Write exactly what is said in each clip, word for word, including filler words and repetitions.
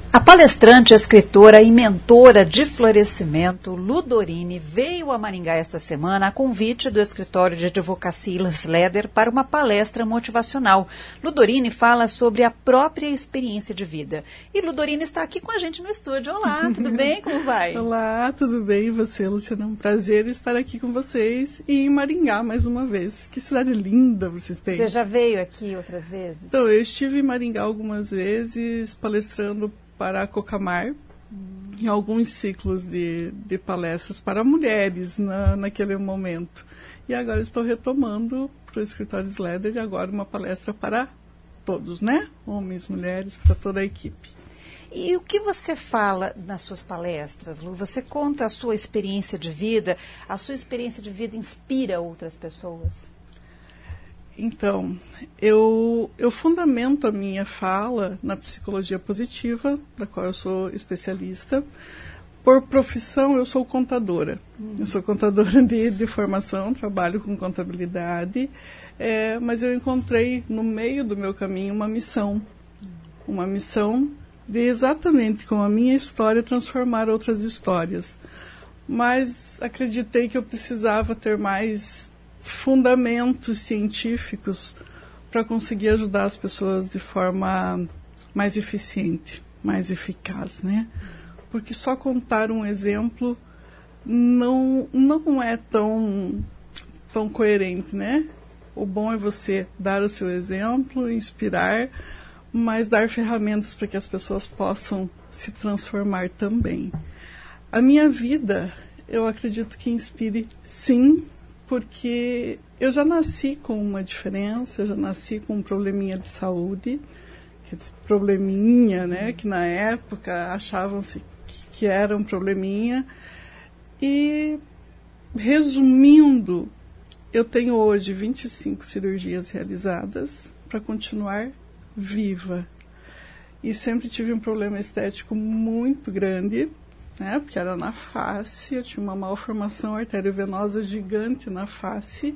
A palestrante, escritora e mentora de florescimento, Lu Dorini, veio a Maringá esta semana a convite do escritório de advocacia Leder para uma palestra motivacional. Lu Dorini fala sobre a própria experiência de vida. E Lu Dorini está aqui com a gente no estúdio. Olá, tudo bem? Como vai? Olá, tudo bem? E você, Luciana? É um prazer estar aqui com vocês e em Maringá mais uma vez. Que cidade linda vocês têm. Você já veio aqui outras vezes? Então, eu estive em Maringá algumas vezes palestrando para a Cocamar, hum. em alguns ciclos de, de palestras para mulheres na, naquele momento. E agora estou retomando para o escritório Leder e agora uma palestra para todos, né? Homens, mulheres, para toda a equipe. E o que você fala nas suas palestras, Lu? Você conta a sua experiência de vida? A sua experiência de vida inspira outras pessoas? Então, eu, eu fundamento a minha fala na psicologia positiva, da qual eu sou especialista. Por profissão, eu sou contadora. Uhum. Eu sou contadora de, de formação, trabalho com contabilidade, é, mas eu encontrei no meio do meu caminho uma missão. Uma missão de exatamente com a minha história transformar outras histórias. Mas acreditei que eu precisava ter mais fundamentos científicos para conseguir ajudar as pessoas de forma mais eficiente, mais eficaz, né? Porque só contar um exemplo não, não é tão, tão coerente, né? O bom é você dar o seu exemplo, inspirar, mas dar ferramentas para que as pessoas possam se transformar também. A minha vida, eu acredito que inspire, sim, porque eu já nasci com uma diferença, eu já nasci com um probleminha de saúde, probleminha, né, que na época achavam-se que era um probleminha. E, resumindo, eu tenho hoje vinte e cinco cirurgias realizadas para continuar viva. E sempre tive um problema estético muito grande, né, porque era na face, eu tinha uma malformação arteriovenosa gigante na face,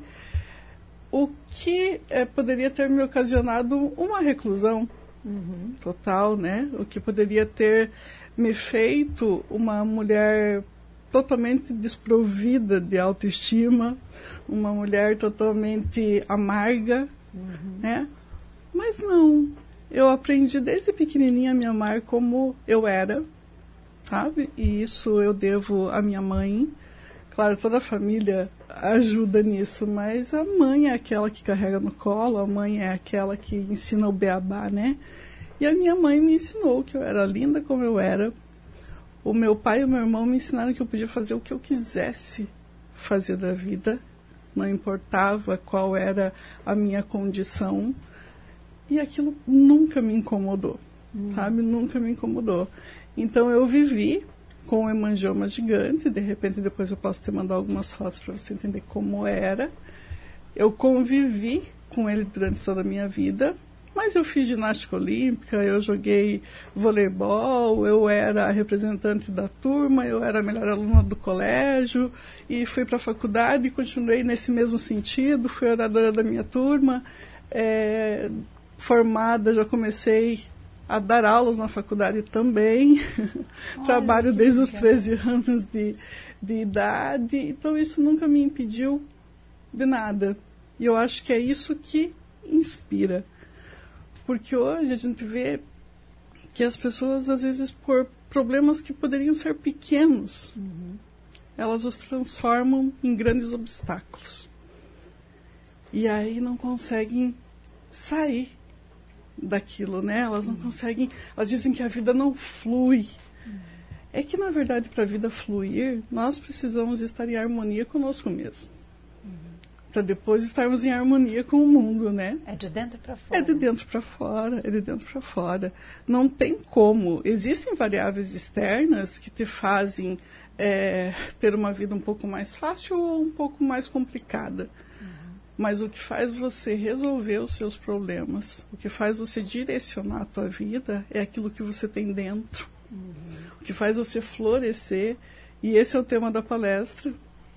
o que é, poderia ter me ocasionado uma reclusão uhum. total, né, o que poderia ter me feito uma mulher totalmente desprovida de autoestima, uma mulher totalmente amarga, uhum. né, mas não, eu aprendi desde pequenininha a me amar como eu era, sabe? E isso eu devo à minha mãe. Claro, toda a família ajuda nisso, mas a mãe é aquela que carrega no colo, a mãe é aquela que ensina o beabá, né? E a minha mãe me ensinou que eu era linda como eu era. O meu pai e o meu irmão me ensinaram que eu podia fazer o que eu quisesse fazer da vida, não importava qual era a minha condição. E aquilo nunca me incomodou, hum. sabe? Nunca me incomodou. Então, eu vivi com um hemangioma gigante, de repente depois eu posso te mandar algumas fotos para você entender como era. Eu convivi com ele durante toda a minha vida, mas eu fiz ginástica olímpica, eu joguei voleibol, eu era a representante da turma, eu era a melhor aluna do colégio, e fui para a faculdade e continuei nesse mesmo sentido, fui oradora da minha turma, é, formada, já comecei a dar aulas na faculdade também. Trabalho desde os treze anos de, de idade. Então, isso nunca me impediu de nada. E eu acho que é isso que inspira. Porque hoje a gente vê que as pessoas, às vezes, por problemas que poderiam ser pequenos, uhum. elas os transformam em grandes obstáculos. E aí não conseguem sair daquilo, né? Elas não uhum. conseguem, elas dizem que a vida não flui. Uhum. É que, na verdade, para a vida fluir, nós precisamos estar em harmonia conosco mesmos. Uhum. Para depois estarmos em harmonia com o mundo, né? É de dentro para fora. É de dentro para fora, é de dentro para fora. Não tem como. Existem variáveis externas que te fazem é, ter uma vida um pouco mais fácil ou um pouco mais complicada. Mas o que faz você resolver os seus problemas, o que faz você direcionar a tua vida é aquilo que você tem dentro. Uhum. O que faz você florescer, e esse é o tema da palestra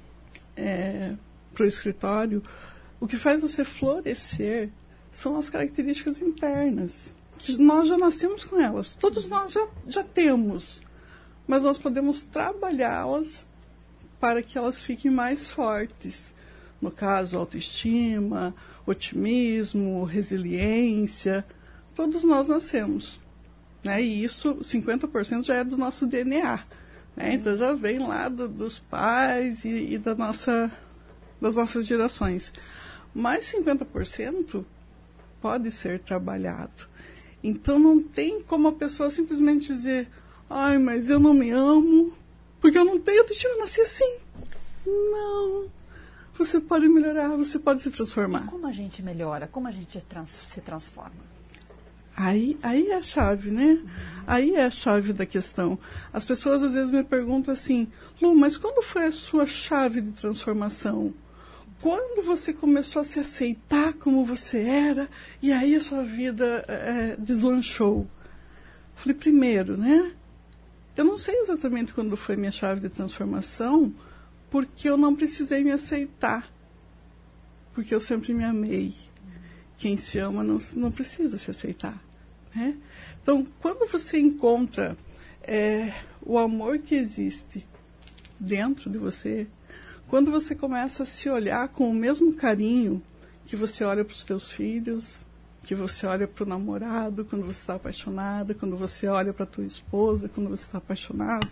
é, para o escritório, o que faz você florescer são as características internas. que nós já nascemos com elas. Todos nós já, já temos, mas nós podemos trabalhá-las para que elas fiquem mais fortes. No caso, autoestima, otimismo, resiliência, todos nós nascemos. Né? E isso, cinquenta por cento já é do nosso D N A. Né? Então já vem lá do, dos pais e, e da nossa, das nossas gerações. Mas cinquenta por cento pode ser trabalhado. Então não tem como a pessoa simplesmente dizer, ai, mas eu não me amo, porque eu não tenho autoestima, eu nasci assim. Não. Você pode melhorar, você pode se transformar. E como a gente melhora? Como a gente trans, se transforma? Aí, aí é a chave, né? Uhum. Aí é a chave da questão. As pessoas às vezes me perguntam assim, Lu, mas quando foi a sua chave de transformação? Quando você começou a se aceitar como você era e aí a sua vida é, deslanchou? Falei, primeiro, né? Eu não sei exatamente quando foi minha chave de transformação, porque eu não precisei me aceitar. Porque eu sempre me amei. Quem se ama não, não precisa se aceitar. Né? Então, quando você encontra é, o amor que existe dentro de você, quando você começa a se olhar com o mesmo carinho que você olha para os teus filhos, que você olha para o namorado quando você está apaixonada, quando você olha para a tua esposa quando você está apaixonado,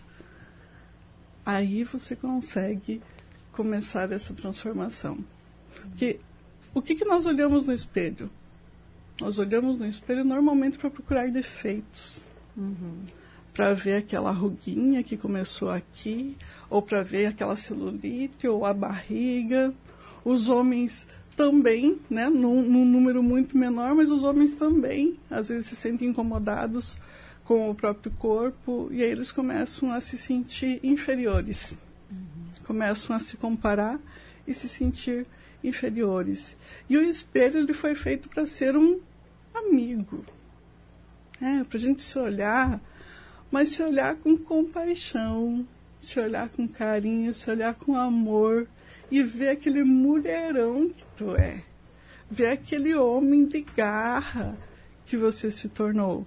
aí você consegue começar essa transformação. Porque o que, que nós olhamos no espelho? Nós olhamos no espelho normalmente para procurar defeitos. Uhum. Para ver aquela ruguinha que começou aqui, ou para ver aquela celulite, ou a barriga. Os homens também, né, num, num número muito menor, mas os homens também, às vezes, se sentem incomodados com o próprio corpo, e aí eles começam a se sentir inferiores. Uhum. Começam a se comparar e se sentir inferiores. E o espelho ele foi feito para ser um amigo. É, para a gente se olhar, mas se olhar com compaixão, se olhar com carinho, se olhar com amor e ver aquele mulherão que tu é. Ver aquele homem de garra que você se tornou.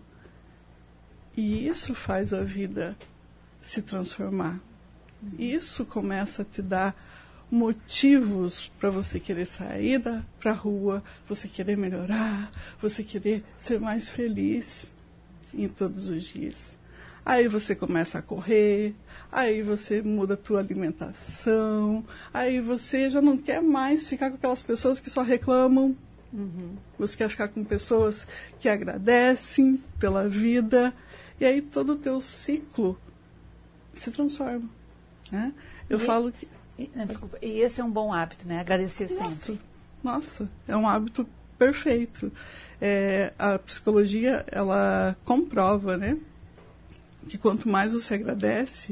E isso faz a vida se transformar. Isso começa a te dar motivos para você querer sair para a rua, você querer melhorar, você querer ser mais feliz em todos os dias. Aí você começa a correr, aí você muda a tua alimentação, aí você já não quer mais ficar com aquelas pessoas que só reclamam. Uhum. Você quer ficar com pessoas que agradecem pela vida, e aí todo o teu ciclo se transforma. Né? Eu e, falo que... E, não, desculpa, e esse é um bom hábito, né? Agradecer nossa, sempre. Nossa, é um hábito perfeito. É, a psicologia, ela comprova, né? Que quanto mais você agradece,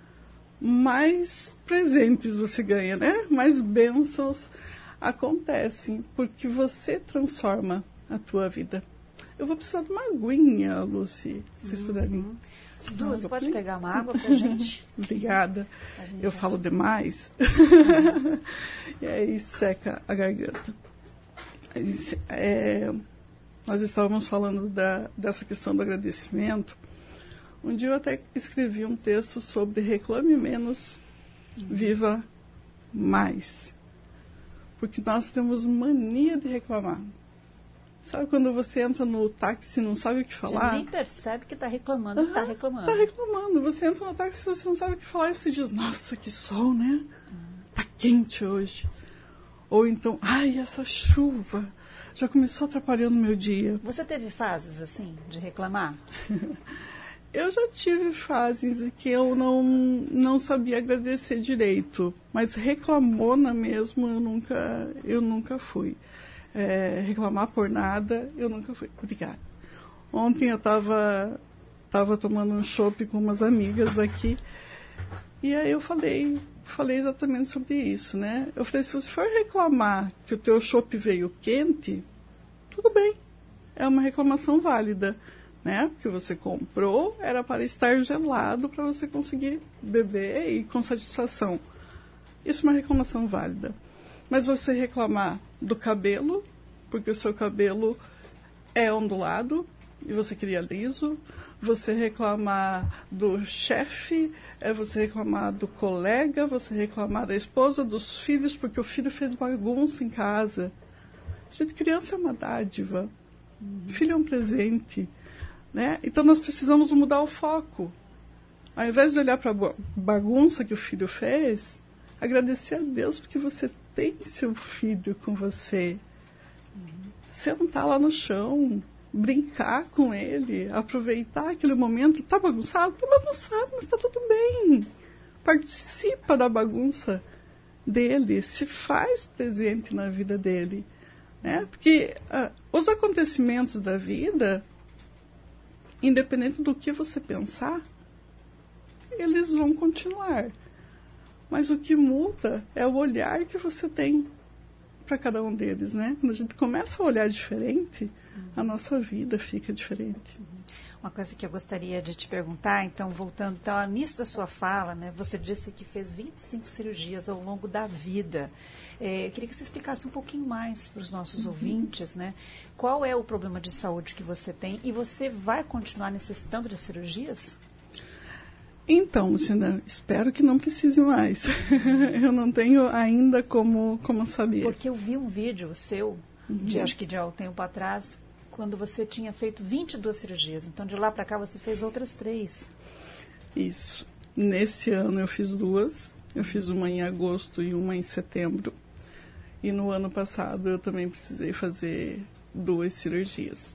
mais presentes você ganha, né? Mais bênçãos acontecem, porque você transforma a tua vida. Eu vou precisar de uma aguinha, Lucy, se vocês puderem. Uhum. Du, você pode mim? Pegar uma água pra gente? Obrigada. Gente Eu falo acha. demais. E aí seca a garganta. É, nós estávamos falando da, dessa questão do agradecimento. Um dia eu até escrevi um texto sobre reclame menos, uhum. viva mais. Porque nós temos mania de reclamar. Sabe quando você entra no táxi e não sabe o que falar? Você nem percebe que está reclamando, está uhum, reclamando. Está reclamando. Você entra no táxi e você não sabe o que falar e você diz, nossa, que sol, né? Está uhum. quente hoje. Ou então, ai, essa chuva já começou atrapalhando o meu dia. Você teve fases assim, de reclamar? Eu já tive fases em que eu não, não sabia agradecer direito, mas reclamona mesmo eu nunca, eu nunca fui. É, reclamar por nada, eu nunca fui. Obrigada. Ontem eu estava tava tomando um chopp com umas amigas daqui, e aí eu falei, falei exatamente sobre isso, né? Eu falei, se você for reclamar que o teu chopp veio quente, tudo bem, é uma reclamação válida. Né? Porque você comprou, era para estar gelado para você conseguir beber e com satisfação. Isso é uma reclamação válida. Mas você reclamar do cabelo, porque o seu cabelo é ondulado, e você queria liso, você reclamar do chefe, é você reclamar do colega, você reclamar da esposa, dos filhos, porque o filho fez bagunça em casa. Gente, criança é uma dádiva, uhum. Filho é um presente, né? Então nós precisamos mudar o foco. Ao invés de olhar para a bagunça que o filho fez, agradecer a Deus porque você tem seu filho com você. Uhum. Sentar lá no chão, brincar com ele, aproveitar aquele momento. Está bagunçado? Está bagunçado, mas está tudo bem. Participa da bagunça dele, se faz presente na vida dele. Né? Porque uh, os acontecimentos da vida, independente do que você pensar, eles vão continuar. Mas o que muda é o olhar que você tem para cada um deles, né? Quando a gente começa a olhar diferente, uhum. A nossa vida fica diferente. Uhum. Uma coisa que eu gostaria de te perguntar, então, voltando então, ao início da sua fala, né? Você disse que fez vinte e cinco cirurgias ao longo da vida. É, eu queria que você explicasse um pouquinho mais para os nossos uhum. ouvintes, né? Qual é o problema de saúde que você tem e você vai continuar necessitando de cirurgias? Então, Luciana, espero que não precise mais. Eu não tenho ainda como, como saber. Porque eu vi um vídeo seu, uhum. de, acho que de há um tempo atrás, quando você tinha feito vinte e duas cirurgias. Então, de lá para cá, você fez outras três. Isso. Nesse ano eu fiz duas. Eu fiz uma em agosto e uma em setembro. E no ano passado eu também precisei fazer duas cirurgias.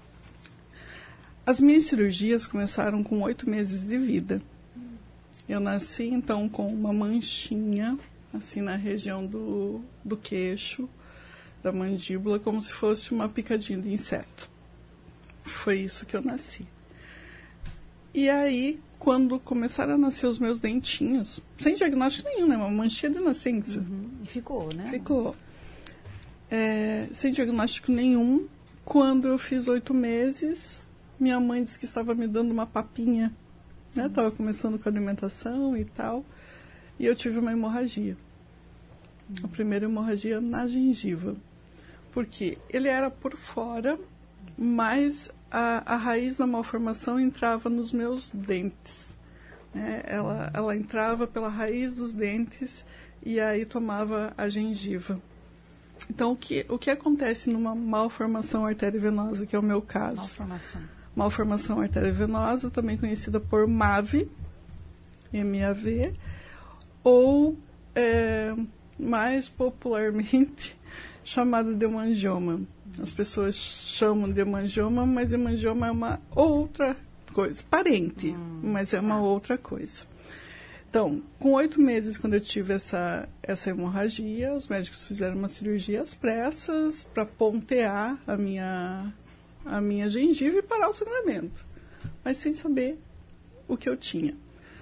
As minhas cirurgias começaram com oito meses de vida. Eu nasci, então, com uma manchinha, assim, na região do, do queixo, da mandíbula, como se fosse uma picadinha de inseto. Foi isso que eu nasci. E aí, quando começaram a nascer os meus dentinhos, sem diagnóstico nenhum, né? Uma manchinha de nascença. Uhum. E ficou, né? Ficou. É, sem diagnóstico nenhum, quando eu fiz oito meses, minha mãe disse que estava me dando uma papinha. Estava né? começando com a alimentação e tal. E eu tive uma hemorragia. Uhum. A primeira hemorragia na gengiva. Porque ele era por fora, mas a, a raiz da malformação entrava nos meus dentes. Né? Ela, ela entrava pela raiz dos dentes e aí tomava a gengiva. Então, o que, o que acontece numa malformação arteriovenosa, que é o meu caso? Malformação. Malformação arteriovenosa, também conhecida por M A V, M A V, ou é, mais popularmente chamada de hemangioma. As pessoas chamam de hemangioma, mas hemangioma é uma outra coisa, parente, hum, mas é uma outra coisa. Então, com oito meses, quando eu tive essa, essa hemorragia, os médicos fizeram uma cirurgia às pressas para pontear a minha... a minha gengiva e parar o sangramento, mas sem saber o que eu tinha.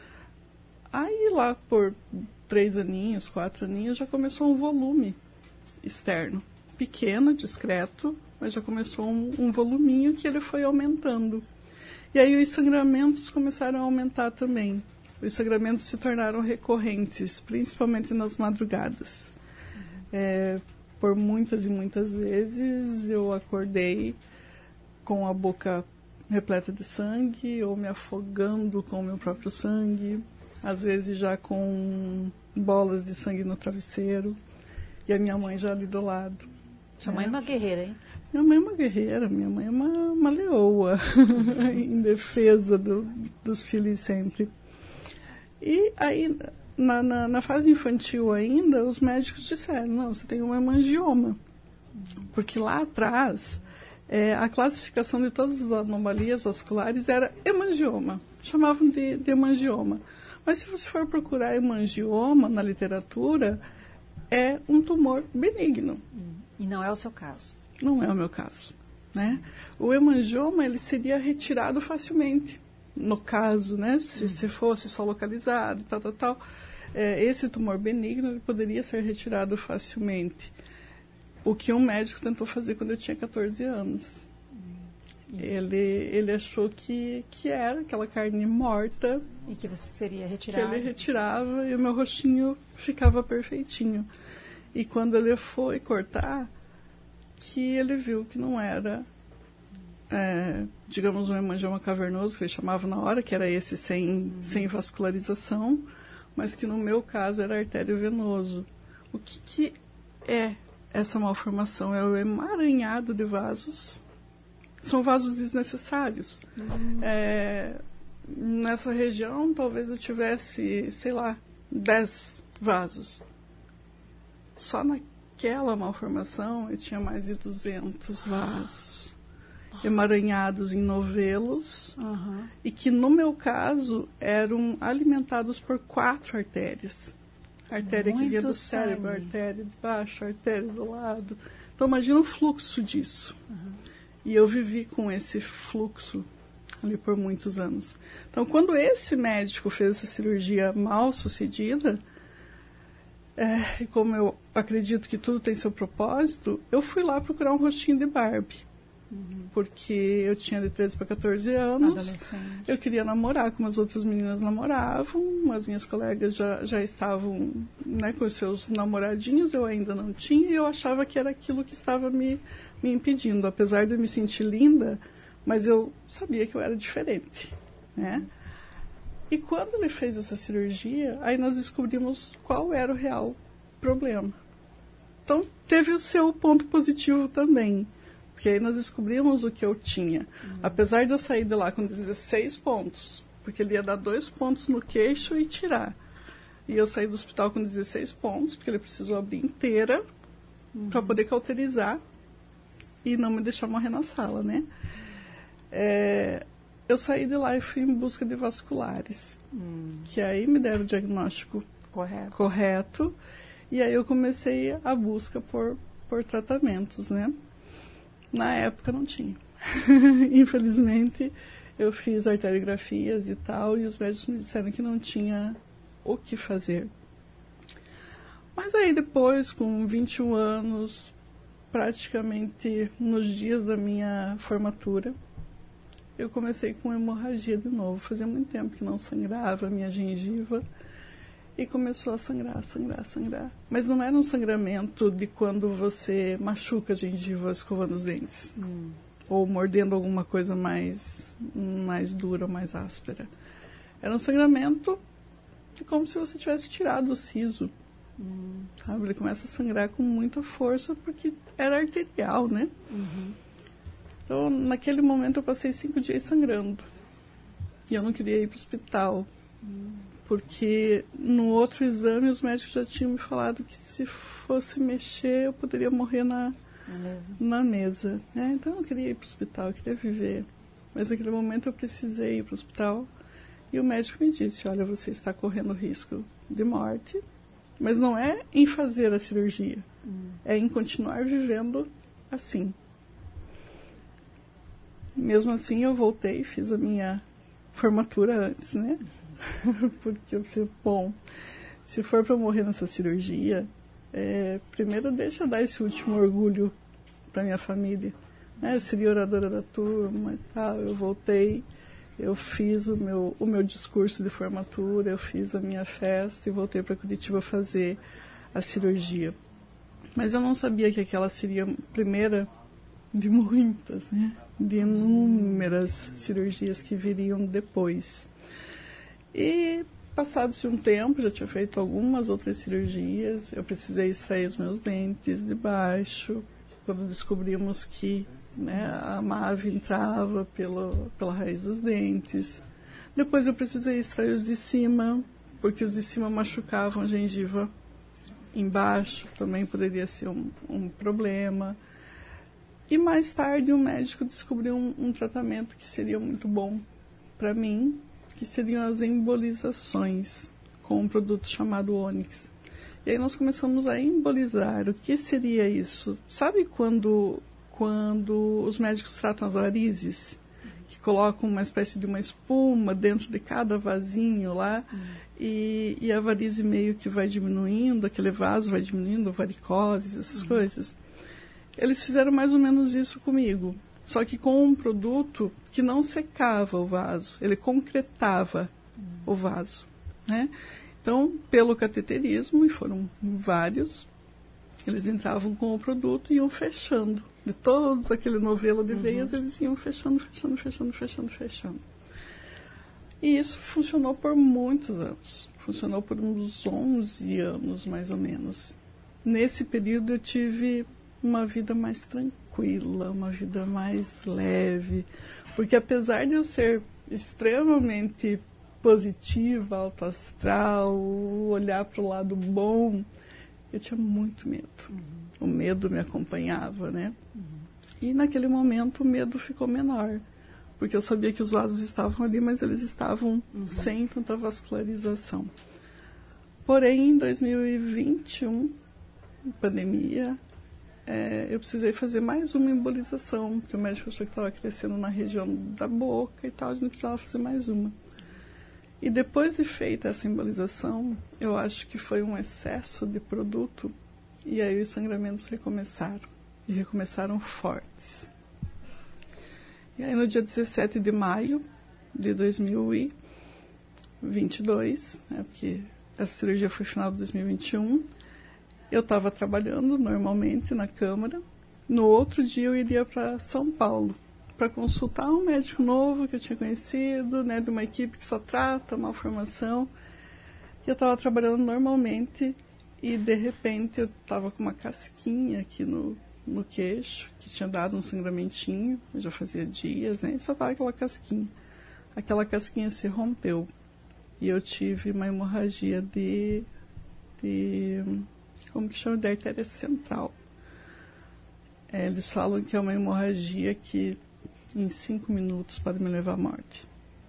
Aí lá por três aninhos, quatro aninhos, já começou um volume externo, pequeno, discreto, mas já começou um, um voluminho que ele foi aumentando. E aí os sangramentos começaram a aumentar também. Os sangramentos se tornaram recorrentes, principalmente nas madrugadas. Uhum. É, por muitas e muitas vezes eu acordei com a boca repleta de sangue, ou me afogando com o meu próprio sangue, às vezes já com bolas de sangue no travesseiro, e a minha mãe já ali do lado. Sua mãe é uma guerreira, hein? Minha mãe é uma guerreira, minha mãe é uma, uma leoa, em defesa do, dos filhos sempre. E aí, na, na, na fase infantil ainda, os médicos disseram, não, você tem um hemangioma, porque lá atrás... É, a classificação de todas as anomalias vasculares era hemangioma. Chamavam de, de hemangioma. Mas se você for procurar hemangioma na literatura, é um tumor benigno. E não é o seu caso? Não é o meu caso. Né? O hemangioma ele seria retirado facilmente. No caso, né? se, se fosse só localizado, tal, tal, tal. É, esse tumor benigno ele poderia ser retirado facilmente. O que um médico tentou fazer quando eu tinha catorze anos. Ele, ele achou que, que era aquela carne morta. E que você seria retirado. Que ele retirava e o meu rostinho ficava perfeitinho. E quando ele foi cortar, que ele viu que não era é, digamos, um hemangioma cavernoso, que eles chamavam na hora, que era esse sem, uhum. sem vascularização, mas que no meu caso era artério venoso. O que, que é essa malformação? É o emaranhado de vasos. São vasos desnecessários. Uhum. É, nessa região, talvez eu tivesse, sei lá, dez vasos. Só naquela malformação eu tinha mais de duzentos vasos. Nossa. Emaranhados em novelos. Uhum. E que, no meu caso, eram alimentados por quatro artérias. A artéria Muito que vinha do cérebro, a artéria de baixo, a artéria do lado. Então, imagina o fluxo disso. Uhum. E eu vivi com esse fluxo ali por muitos anos. Então, quando esse médico fez essa cirurgia mal sucedida, é, e como eu acredito que tudo tem seu propósito, eu fui lá procurar um rostinho de Barbie. Uhum. Porque eu tinha de treze para quatorze anos, eu queria namorar como as outras meninas namoravam, as minhas colegas já, já estavam, né, com os seus namoradinhos, eu ainda não tinha, e eu achava que era aquilo que estava me, me impedindo, apesar de eu me sentir linda, mas eu sabia que eu era diferente, né? E quando ele fez essa cirurgia, aí nós descobrimos qual era o real problema. Então, teve o seu ponto positivo também. Porque aí nós descobrimos o que eu tinha. Uhum. Apesar de eu sair de lá com dezesseis pontos, porque ele ia dar dois pontos no queixo e tirar. E eu saí do hospital com dezesseis pontos, porque ele precisou abrir inteira, uhum. para poder cauterizar e não me deixar morrer na sala, né? É, eu saí de lá e fui em busca de vasculares, uhum. que aí me deram o diagnóstico correto. correto. E aí eu comecei a busca por, por tratamentos, né? Na época não tinha. Infelizmente, eu fiz arteriografias e tal, e os médicos me disseram que não tinha o que fazer. Mas aí depois, com vinte e um anos, praticamente nos dias da minha formatura, eu comecei com hemorragia de novo. Fazia muito tempo que não sangrava a minha gengiva. E começou a sangrar, sangrar, sangrar. Mas não era um sangramento de quando você machuca a gengiva escovando os dentes. Hum. Ou mordendo alguma coisa mais, mais dura, mais áspera. Era um sangramento de como se você tivesse tirado o siso. Hum. Sabe? Ele começa a sangrar com muita força porque era arterial, né? Uhum. Então, naquele momento, eu passei cinco dias sangrando. E eu não queria ir para o hospital. Hum. Porque no outro exame os médicos já tinham me falado que se fosse mexer eu poderia morrer na, na mesa. Na mesa, né? Então eu não queria ir para o hospital, eu queria viver. Mas naquele momento eu precisei ir para o hospital e o médico me disse, olha, você está correndo risco de morte, mas não é em fazer a cirurgia, hum. é em continuar vivendo assim. Mesmo assim eu voltei, fiz a minha formatura antes, né? Porque eu pensei, bom, se for para morrer nessa cirurgia, é, primeiro deixa eu dar esse último orgulho para minha família, né? Eu seria oradora da turma e tal, eu voltei, eu fiz o meu, o meu discurso de formatura, eu fiz a minha festa e voltei para Curitiba fazer a cirurgia. Mas eu não sabia que aquela seria a primeira de muitas, né? De inúmeras cirurgias que viriam depois. E, passados um tempo, já tinha feito algumas outras cirurgias, eu precisei extrair os meus dentes de baixo, quando descobrimos que, né, a M A V entrava pelo, pela raiz dos dentes. Depois eu precisei extrair os de cima, porque os de cima machucavam a gengiva embaixo, também poderia ser um, um problema. E mais tarde um médico descobriu um, um tratamento que seria muito bom para mim, que seriam as embolizações, com um produto chamado Onyx. E aí nós começamos a embolizar. O que seria isso? Sabe quando, quando os médicos tratam as varizes? Que colocam uma espécie de uma espuma dentro de cada vasinho lá, hum. e, e a varize meio que vai diminuindo, aquele vaso vai diminuindo, varicoses, essas hum. coisas. Eles fizeram mais ou menos isso comigo. Só que com um produto que não secava o vaso, ele concretava hum. o vaso, né? Então, pelo cateterismo, e foram vários, eles entravam com o produto e iam fechando de todo aquele novelo de veias, uhum. eles iam fechando, fechando, fechando, fechando, fechando. E isso funcionou por muitos anos. Funcionou por uns onze anos, mais ou menos. Nesse período eu tive uma vida mais tranquila, uma vida mais leve, porque apesar de eu ser extremamente positiva, alto astral, olhar para o lado bom, eu tinha muito medo. Uhum. O medo me acompanhava, né? Uhum. E naquele momento o medo ficou menor, porque eu sabia que os vasos estavam ali, mas eles estavam uhum. sem tanta vascularização. Porém, em dois mil e vinte e um, pandemia, é, eu precisei fazer mais uma embolização, porque o médico achou que estava crescendo na região da boca e tal, a gente precisava fazer mais uma. E depois de feita essa embolização, eu acho que foi um excesso de produto, e aí os sangramentos recomeçaram, e recomeçaram fortes. E aí no dia dezessete de maio de dois mil e vinte e dois, né, porque essa cirurgia foi final de dois mil e vinte e um, eu estava trabalhando normalmente na Câmara. No outro dia eu iria para São Paulo para consultar um médico novo que eu tinha conhecido, né, de uma equipe que só trata malformação. E eu estava trabalhando normalmente e de repente eu estava com uma casquinha aqui no, no queixo, que tinha dado um sangramentinho, já fazia dias, né, e só estava aquela casquinha. Aquela casquinha se rompeu e eu tive uma hemorragia de, de como que chama, de artéria central. É, eles falam que é uma hemorragia que em cinco minutos pode me levar à morte.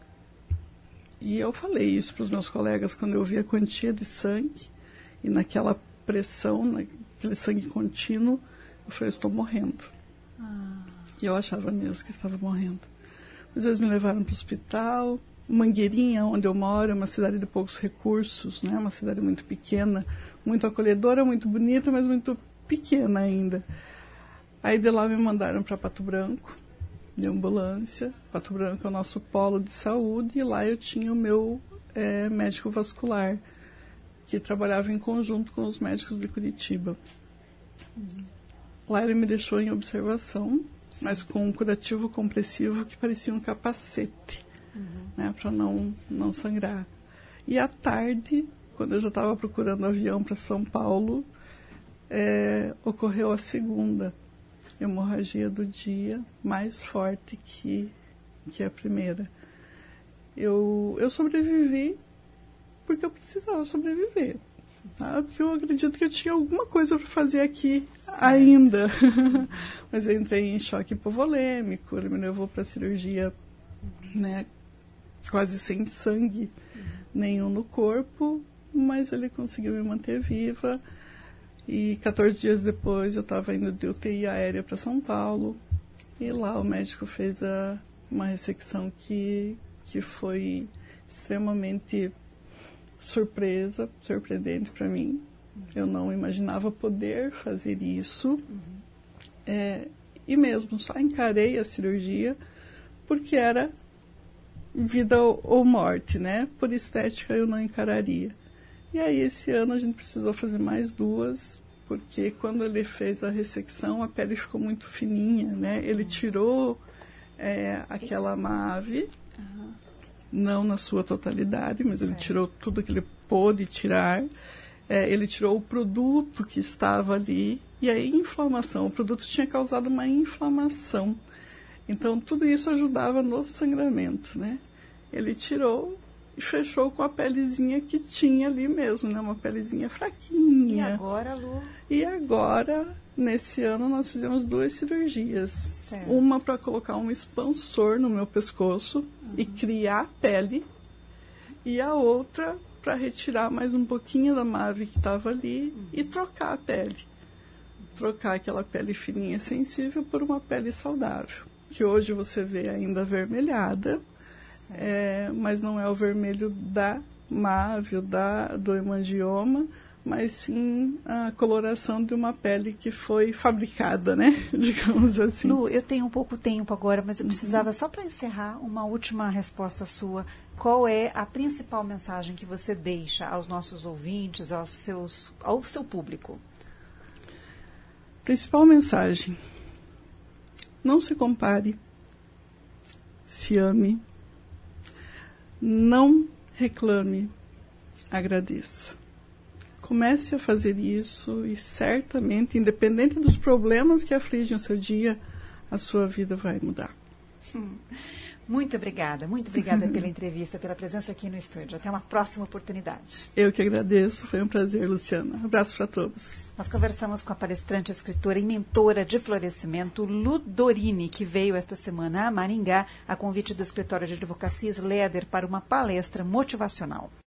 E eu falei isso para os meus colegas quando eu vi a quantia de sangue e naquela pressão, naquele sangue contínuo, eu falei, eu estou morrendo. Ah. E eu achava mesmo que estava morrendo. Mas eles me levaram para o hospital. Mangueirinha, onde eu moro, é uma cidade de poucos recursos, né? Uma cidade muito pequena, muito acolhedora, muito bonita, mas muito pequena ainda. Aí de lá me mandaram para Pato Branco, de ambulância. Pato Branco é o nosso polo de saúde, e lá eu tinha o meu é, médico vascular, que trabalhava em conjunto com os médicos de Curitiba. Uhum. Lá ele me deixou em observação, sim, mas com um curativo compressivo que parecia um capacete. Uhum. Né, para não, não sangrar. E à tarde, quando eu já estava procurando avião para São Paulo, é, ocorreu a segunda hemorragia do dia, mais forte que, que a primeira. Eu, eu sobrevivi porque eu precisava sobreviver. Tá? Porque eu acredito que eu tinha alguma coisa para fazer aqui, certo, ainda. Mas eu entrei em choque hipovolêmico, ele me levou para a cirurgia, né, quase sem sangue uhum. nenhum no corpo, mas ele conseguiu me manter viva. E quatorze dias depois eu estava indo de U T I aérea para São Paulo, e lá o médico fez a, uma ressecção que, que foi extremamente surpresa, surpreendente para mim. Uhum. Eu não imaginava poder fazer isso. Uhum. É, e mesmo só encarei a cirurgia porque era vida ou morte, né? Por estética eu não encararia. E aí esse ano a gente precisou fazer mais duas, porque quando ele fez a ressecção a pele ficou muito fininha, né? Ele tirou é, aquela mave, uhum. não na sua totalidade, mas certo. Ele tirou tudo que ele pôde tirar. É, ele tirou o produto que estava ali, e aí inflamação. O produto tinha causado uma inflamação. Então, tudo isso ajudava no sangramento, né? Ele tirou e fechou com a pelezinha que tinha ali mesmo, né? Uma pelezinha fraquinha. E agora, Lu? E agora, nesse ano, nós fizemos duas cirurgias. Certo. Uma para colocar um expansor no meu pescoço uhum. e criar pele. E a outra para retirar mais um pouquinho da mave que estava ali uhum. e trocar a pele. Trocar aquela pele fininha sensível por uma pele saudável, que hoje você vê ainda avermelhada, é, mas não é o vermelho da mave, da, do hemangioma, mas sim a coloração de uma pele que foi fabricada, né? Digamos assim. Lu, eu tenho um pouco tempo agora, mas eu precisava, uhum. só para encerrar, uma última resposta sua. Qual é a principal mensagem que você deixa aos nossos ouvintes, aos seus, ao seu público? Principal mensagem: Não se compare. Se ame. Não reclame. Agradeça. Comece a fazer isso e certamente, independente dos problemas que afligem o seu dia, a sua vida vai mudar. Hum. Muito obrigada, muito obrigada pela entrevista, pela presença aqui no estúdio. Até uma próxima oportunidade. Eu que agradeço, foi um prazer, Luciana. Um abraço para todos. Nós conversamos com a palestrante, escritora e mentora de florescimento, Lu Dorini, que veio esta semana a Maringá a convite do escritório de advocacia Sleder para uma palestra motivacional.